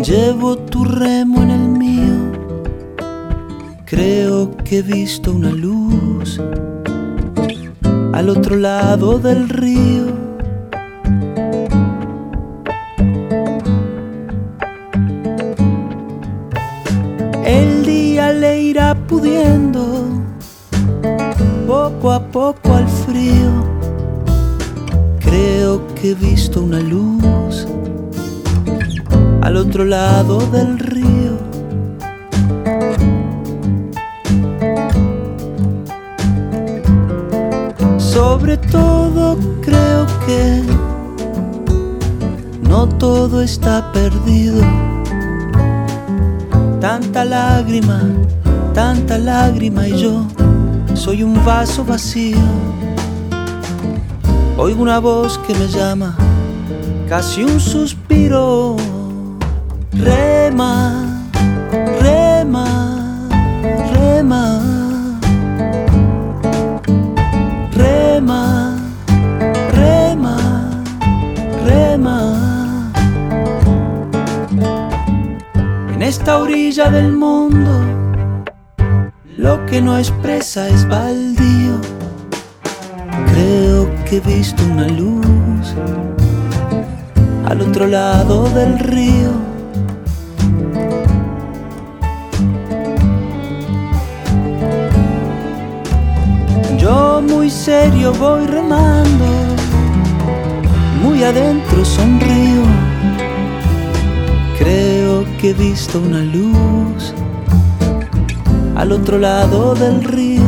Llevo tu remo en el mío, creo que he visto una luz al otro lado del río. El día le irá pudiendo poco a poco al frío. Creo que he visto una luz al otro lado del río. Sobre todo creo que no todo está perdido. Tanta lágrima y yo soy un vaso vacío. Oigo una voz que me llama, casi un suspiro. Rema, rema, rema, rema, rema, rema. En esta orilla del mundo, lo que no expresa es baldío. Creo que he visto una luz al otro lado del río. Yo muy serio voy remando, muy adentro sonrío. Creo que he visto una luz al otro lado del río.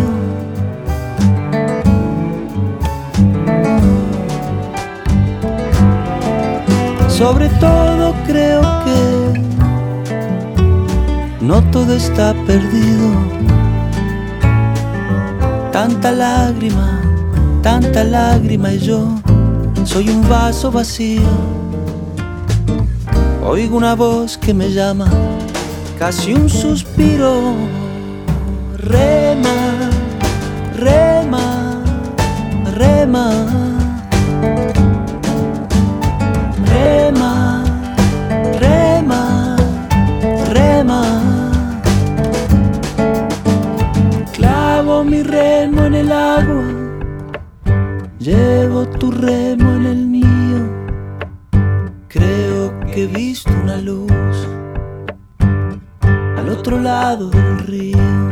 Sobre todo creo que no todo está perdido. Tanta lágrima y yo soy un vaso vacío. Oigo una voz que me llama, casi un suspiro. Rema, rema, rema, rema, rema, rema. Clavo mi remo en el agua, llevo tu remo en el mío. Creo que he visto una luz al otro lado del río.